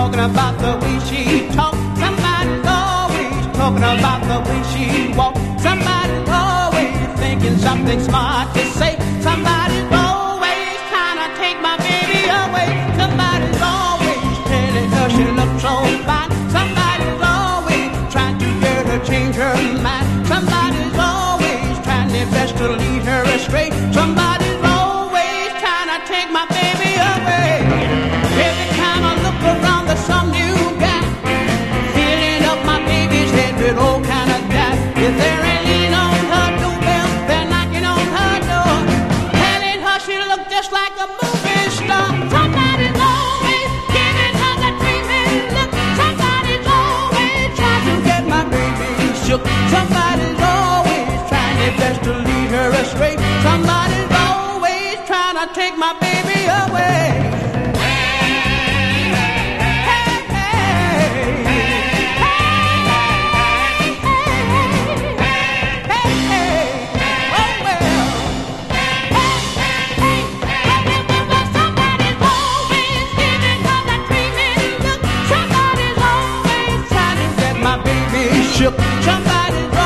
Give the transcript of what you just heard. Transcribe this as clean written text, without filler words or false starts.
talking about the way she talk. Somebody's always talking about the way she walk. Somebody's always thinking something smart to say. Somebody's always trying to take my baby away. Somebody's always telling her she looks so fine. Somebody's always trying to get her change her mind. Somebody's always trying their best to lead her astray. Somebody's always trying to take my baby away. Every time I look around, there's some new guy filling up my baby's head with all kind of doubt. If there ain't leaning on her doorbell, they're knocking on her door, telling her she look just like a movie star. Somebody's always giving her that dreaming look. Somebody's always trying to get my baby shook. Somebody's always trying their best to lead her astray. Somebody's always trying to take my baby away. Somebody's